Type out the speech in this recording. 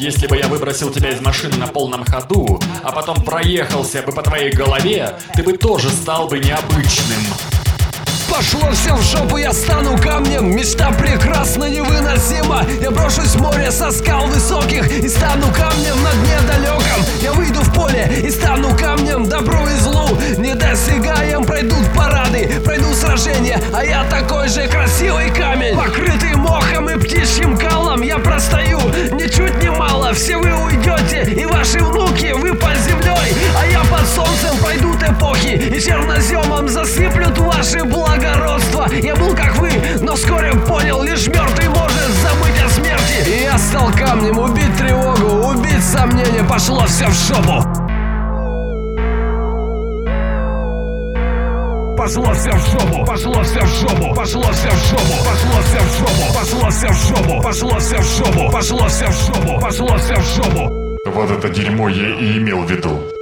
Если бы я выбросил тебя из машины на полном ходу, а потом проехался бы по твоей голове, ты бы тоже стал бы необычным. Пошло все в жопу, я стану камнем. Мечта прекрасна, невыносима. Я брошусь в море со скал высоких и стану камнем на дне далеком. Я выйду в поле и стану камнем. Добру и злу недосягаем. Пройдут парады, пройду сражения, а я такой же красивый камень, покрытый мохом и птичьим калом. Я простою ничуть не мало. Все вы уйдете, и ваши внуки, вы под землей, а я под солнцем. Пройдут эпохи, и черноземом засыплют ваши благородства. Я был как вы, но вскоре понял, лишь мертвый может забыть о смерти. И я стал камнем, убить тревогу, убить сомнения. Пошло все в жопу. Пошло все в жопу, пошло все в жопу, пошло все в жопу, пошло все в жопу, пошло все в жопу, пошло все в жопу, пошло все в жопу, пошло все в жопу. Вот это дерьмо я и имел в виду.